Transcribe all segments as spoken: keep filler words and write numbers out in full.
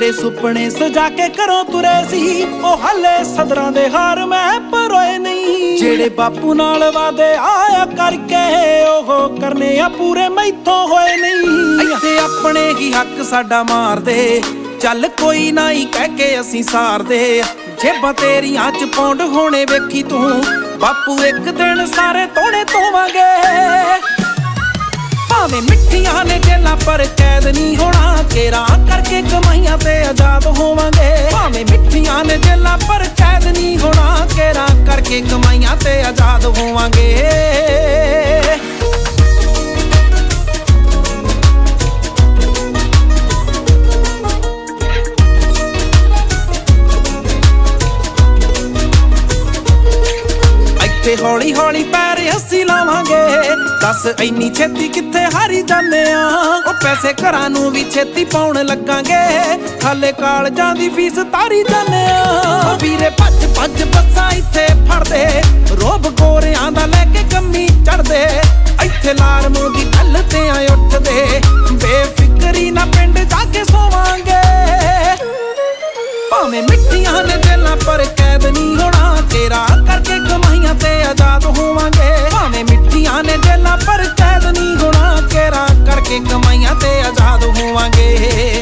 ਜਿਹੜੇ ਸੁਪਨੇ ਸਜਾ ਕੇ ਘਰੋਂ ਤੁਰੇ ਸੀ ਉਹ ਹਾਲੇ ਸਦਰਾਂ ਦੇ ਹਾਰ ਮੈਂ ਪਰੋਏ ਨਹੀਂ। ਜਿਹੜੇ ਬਾਪੂ ਨਾਲ ਵਾਦੇ ਆਇਆ ਕਰਕੇ ਉਹ ਕਰਨੇ ਆ ਪੂਰੇ ਮੈਥੋਂ ਹੋਏ ਨਹੀਂ। ਇੱਥੇ ਆਪਣੇ ਹੀ ਹੱਕ ਸਾਡਾ ਮਾਰਦੇ ਚੱਲ ਕੋਈ ਨਾ ਹੀ ਕਹਿ ਕੇ ਅਸੀਂ ਸਾਰਦੇ। ਜੇਬਾਂ ਤੇਰੀਆਂ ਚ ਪੌਂਡ ਹੋਣੇ ਵੇਖੀ ਤੂੰ ਬਾਪੂ ਇੱਕ ਦਿਨ ਸਾਰੇ ਤੋੜੇ ਧੋਵਾਂਗੇ। ਭਾਵੇਂ ਮਿੱਠੀਆਂ ਨੇ ਜੇਲਾਂ ਪਰ ਕੈਦ ਨਹੀਂ ਹੋਣਾ ਕੇਰਾਂ ਕਰਕੇ ਕਮਾਈਆਂ ਤੇ ਆਜ਼ਾਦ ਹੋਵਾਂਗੇ। ਭਾਵੇਂ ਮਿੱਠੀਆਂ ਨੇ ਜੇਲਾਂ ਪਰ ਕੈਦ ਨਹੀਂ ਹੋਣਾ ਕੇਰਾਂ ਕਰਕੇ ਕਮਾਈਆਂ ਤੇ ਆਜ਼ਾਦ ਹੋਵਾਂਗੇ। ਇੱਥੇ ਹੌਲੀ ਹੌਲੀ ਪੈਰ ਅਸੀਂ ਲਾਵਾਂਗੇ। ਦੱਸ ਇੰਨੀ ਛੇਤੀ ਕਿੱਥੇ ਹਾਰੀ ਜਾਂਦੇ ਆ। ਉਹ ਪੈਸੇ ਘਰਾਂ ਨੂੰ ਵੀ ਛੇਤੀ ਪਾਉਣ ਲੱਗਾਂਗੇ ਹਾਲੇ ਕਾਲਜਾਂ ਦੀ ਫੀਸ ਤਾਰੀ ਜਾਂਦੇ ਆ। ਵੀਰੇ ਭੱਜ ਭੱਜ ਬੱਸਾਂ ਇੱਥੇ ਫੜਦੇ ਰੋਬ ਗੋਰਿਆਂ ਦਾ ਲੈ ਕੇ ਕੰਮੀ ਚੜਦੇ। ਇੱਥੇ ਲਾਰਮੋਂ ਦੀ ਢੱਲ ਤੇ ਆ ਉੱਠਦੇ ਬੇਫਿਕਰੀ ਨਾ ਪਿੰਡ ਜਾ ਕੇ ਸੋਵਾਂਗੇ। ਭਾਵੇਂ ਮਿੱਠੀਆਂ ਨੇ ਜੇਲਾਂ ਪਰ ਕੈਦ ਨਹੀਂ ਹੋਣਾ ਤੇਰਾ ਕਰਕੇ ਕਮਾਈਆਂ ਤੇ ਆਜ਼ਾਦ ਹੋਵਾਂਗੇ। ਭਾਵੇਂ ਮਿੱਠੀਆਂ ਨੇ ਜੇਲਾਂ ਪਰ ਕੈਦ ਨਹੀਂ ਹੋਣਾ ਤੇਰਾ ਕਰਕੇ ਕਮਾਈਆਂ ਤੇ ਆਜ਼ਾਦ ਹੋਵਾਂਗੇ।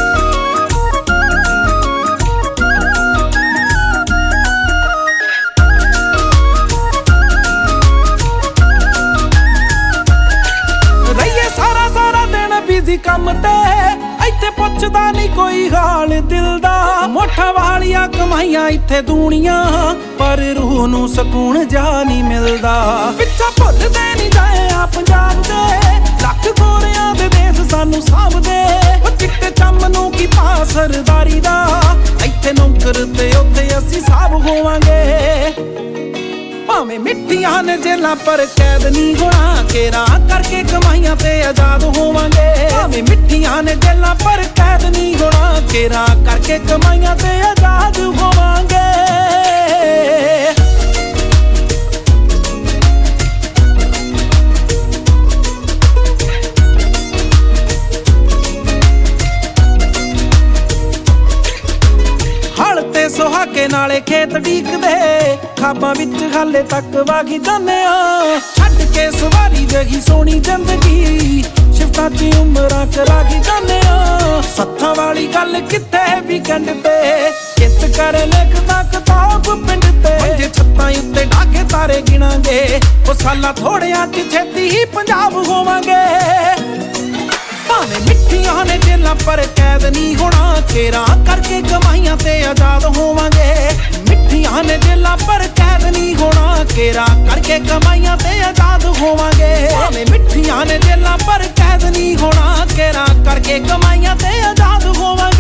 ਰਹੀਏ ਸਾਰਾ ਸਾਰਾ ਦਿਨ ਬਿਜ਼ੀ ਕੰਮ ਤੇ ਇੱਥੇ ਪੁੱਛਦਾ ਨਹੀਂ ਕੋਈ ਹਾਲ ਦਿਲ ਦਾ। ਮੋਠਾ ਵਾਲੀਆਂ ਕਮਾਈਆਂ ਇੱਥੇ ਦੂਣੀਆਂ ਪਰ ਰੂਹ ਨੂੰ ਸਕੂਨ ਜਾ ਨਹੀਂ ਮਿਲਦਾ। ਪਿੱਛਾ ਭੁੱਲਦੇ ਨਹੀਂ ਜਾਏ ਆ ਪੰਜਾਬ ਦੇ ਲੱਖ ਗੋਰਿਆਂ ਦੇ ਦੇਸ਼ ਸਾਨੂੰ ਸਾਂਭਦੇ। ਉਹ ਚਿੱਟੇ ਚੰਮ ਨੂੰ ਕੀ ਪਾ ਸਰਦਾਰੀ ਦਾ ਇੱਥੇ ਨੌਕਰ ਤੇ ਉੱਥੇ ਅਸੀਂ ਸਾਬ ਹੋਵਾਂਗੇ। ਭਾਵੇਂ ਮਿੱਠੀਆਂ ਨੇ ਜੇਲਾਂ ਪਰ ਕੈਦ ਨਹੀਂ ਹੋਣਾ ਕੇਰਾਂ ਕਰਕੇ ਕਮਾਈਆਂ ਤੇ ਆਜ਼ਾਦ ਹੋਵਾਂਗੇ। ਭਾਵੇਂ ਮਿੱਠੀਆਂ ਨੇ ਜੇਲਾਂ ਪਰ ਕੈਦ ਨਹੀਂ ਹੋਣਾ ਕੇਰਾਂ ਕਰਕੇ ਕਮਾਈਆਂ ਤੇ ਆਜ਼ਾਦ ਹੋਵਾਂਗੇ। ਹਲ ਤੇ ਸੁਹਾਗੇ ਨਾਲੇ ਖੇਤ ਡੀਕਦੇ ਖਾਬਾਂ ਵਿੱਚ ਹਾਲੇ ਤੱਕ ਵਾਗੀ ਜਾਂਦੇ ਆ। ਛੱਡ ਕੇ ਸਵਾਰੀ ਜਹੀ ਸੋਹਣੀ ਜ਼ਿੰਦਗੀ ਸ਼ਿਫਤਾਂ ਚ ਉਮਰਾਂ ਕਰਾਗੀ ਜਾਂਦੇ ਆ। ਸੱਥਾਂ ਵਾਲੀ ਗੱਲ ਕਿੱਥੇ ਵੀਕਐਂਡ ਤੇ ਕਿਤ ਕਰ ਲਿਖਦਾ ਕਿਤਾਬ ਪਿੰਡ ਤੇ। ਮੰਜੇ ਛੱਤਾਂ ਉੱਤੇ ਢਾਕੇ ਤਾਰੇ ਗਿਣਾਂਗੇ ਉਹ ਸਾਲਾਂ ਥੋੜਿਆਂ ਚ ਛੇਤੀ ਹੀ ਪੰਜਾਬ ਹੋਵਾਂਗੇ। ਭਾਵੇਂ ਮਿੱਠੀਆਂ ਨੇ ਜੇਲਾਂ ਪਰ ਕੈਦ ਨਹੀਂ ਹੋਣਾ ਕੇਰਾਂ ਕਰਕੇ ਕਮਾਈਆਂ ਤੇ ਆਜ਼ਾਦ ਹੋਵਾਂਗੇ। ਮਿੱਠੀਆਂ ਨੇ ਜੇਲਾਂ ਪਰ ਕੈਦ ਨਹੀਂ ਹੋਣਾ ਕੇਰਾਂ ਕਰਕੇ ਕਮਾਈਆਂ ਤੇ ਆਜ਼ਾਦ ਹੋਵਾਂਗੇ। ਭਾਵੇਂ ਮਿੱਠੀਆਂ ਨੇ ਜੇਲਾਂ ਪਰ ਕੈਦ ਨਹੀਂ ਹੋਣਾ ਕੇਰਾਂ ਕਰਕੇ ਕਮਾਈਆਂ ਤੇ ਆਜ਼ਾਦ ਹੋਵਾਂਗੇ।